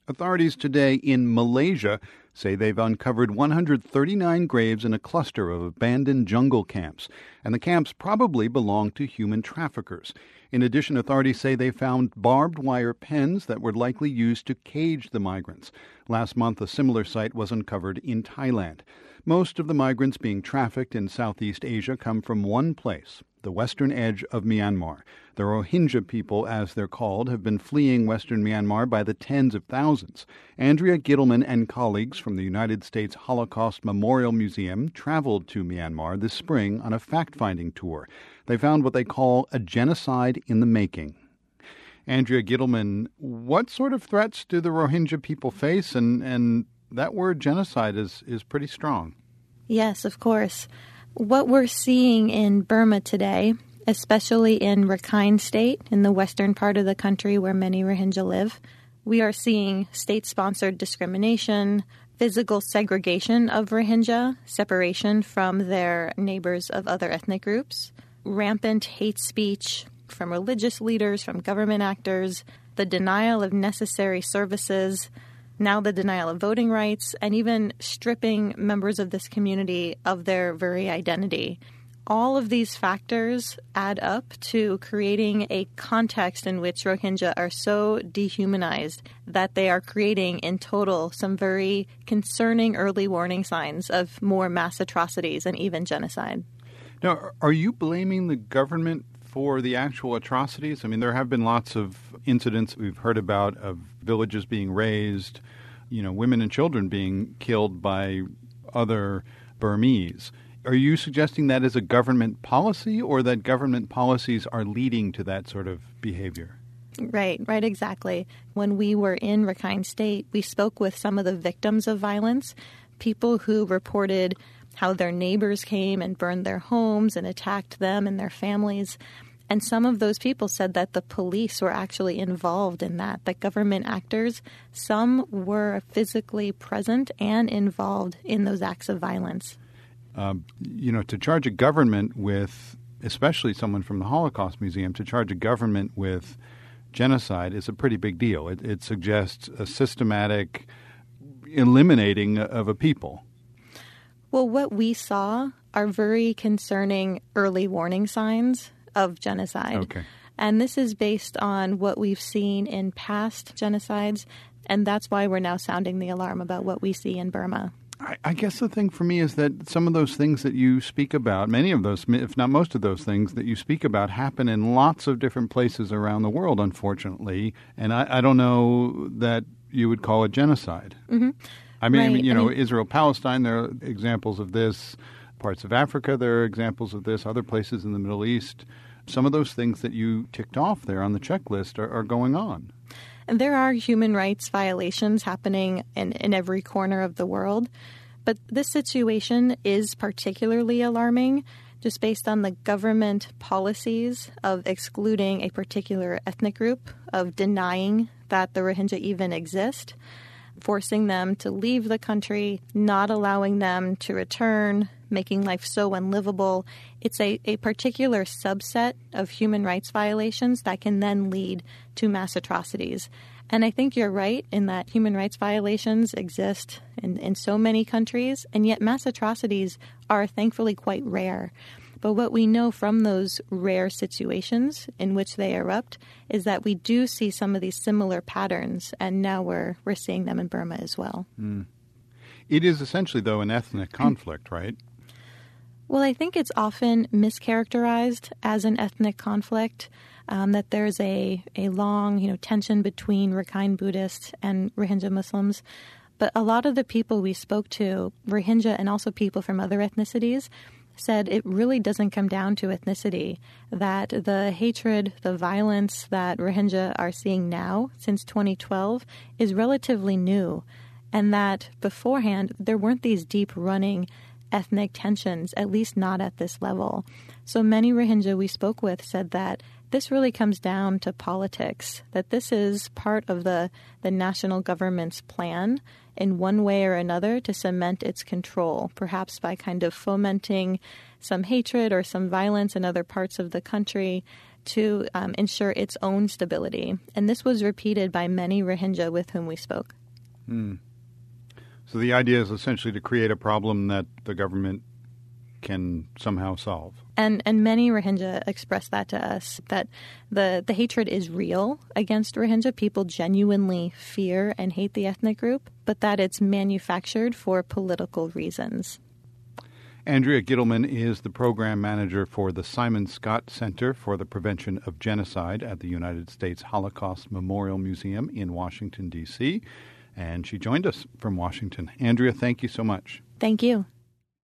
Authorities today in Malaysia say they've uncovered 139 graves in a cluster of abandoned jungle camps, and the camps probably belong to human traffickers. In addition, authorities say they found barbed wire pens that were likely used to cage the migrants. Last month, a similar site was uncovered in Thailand. Most of the migrants being trafficked in Southeast Asia come from one place, the western edge of Myanmar. The Rohingya people, as they're called, have been fleeing western Myanmar by the tens of thousands. Andrea Gittleman and colleagues from the United States Holocaust Memorial Museum traveled to Myanmar this spring on a fact-finding tour. They found what they call a genocide in the making. Andrea Gittleman, what sort of threats do the Rohingya people face? And that word genocide is pretty strong. Yes, of course. What we're seeing in Burma today, especially in Rakhine State, in the western part of the country where many Rohingya live, we are seeing state-sponsored discrimination, physical segregation of Rohingya, separation from their neighbors of other ethnic groups, rampant hate speech from religious leaders, from government actors, the denial of necessary services, now the denial of voting rights, and even stripping members of this community of their very identity. All of these factors add up to creating a context in which Rohingya are so dehumanized that they are creating in total some very concerning early warning signs of more mass atrocities and even genocide. Now, are you blaming the government for the actual atrocities? I mean, there have been lots of incidents we've heard about of villages being razed, women and children being killed by other Burmese. Are you suggesting that is a government policy or that government policies are leading to that sort of behavior? Right, exactly. When we were in Rakhine State, we spoke with some of the victims of violence, people who reported how their neighbors came and burned their homes and attacked them and their families. And some of those people said that the police were actually involved in that government actors, some were physically present and involved in those acts of violence. To charge a government with, especially someone from the Holocaust Museum, to charge a government with genocide is a pretty big deal. It suggests a systematic eliminating of a people. Well, what we saw are very concerning early warning signs of genocide. Okay. And this is based on what we've seen in past genocides, and that's why we're now sounding the alarm about what we see in Burma. I guess the thing for me is that some of those things that you speak about, many of those, if not most of those things that you speak about, happen in lots of different places around the world, unfortunately. And I don't know that you would call it genocide. Mm-hmm. I mean, Israel-Palestine, there are examples of this. Parts of Africa, there are examples of this. Other places in the Middle East. Some of those things that you ticked off there on the checklist are going on. And there are human rights violations happening in every corner of the world. But this situation is particularly alarming just based on the government policies of excluding a particular ethnic group, of denying that the Rohingya even exist, forcing them to leave the country, not allowing them to return, making life so unlivable. It's a particular subset of human rights violations that can then lead to mass atrocities. And I think you're right in that human rights violations exist in so many countries, and yet mass atrocities are thankfully quite rare. But what we know from those rare situations in which they erupt is that we do see some of these similar patterns, and now we're seeing them in Burma as well. Mm. It is essentially, though, an ethnic conflict, right? Well, I think it's often mischaracterized as an ethnic conflict, that there's a long, tension between Rakhine Buddhists and Rohingya Muslims. But a lot of the people we spoke to, Rohingya and also people from other ethnicities, said it really doesn't come down to ethnicity, that the hatred, the violence that Rohingya are seeing now since 2012 is relatively new, and that beforehand there weren't these deep-running ethnic tensions, at least not at this level. So many Rohingya we spoke with said that this really comes down to politics, that this is part of the national government's plan in one way or another to cement its control, perhaps by kind of fomenting some hatred or some violence in other parts of the country, to ensure its own stability. And this was repeated by many Rohingya with whom we spoke. So the idea is essentially to create a problem that the government can somehow solve. And many Rohingya expressed that to us, that the hatred is real against Rohingya. People genuinely fear and hate the ethnic group, but that it's manufactured for political reasons. Andrea Gittleman is the program manager for the Simon Scott Center for the Prevention of Genocide at the United States Holocaust Memorial Museum in Washington, D.C., and she joined us from Washington. Andrea, thank you so much. Thank you.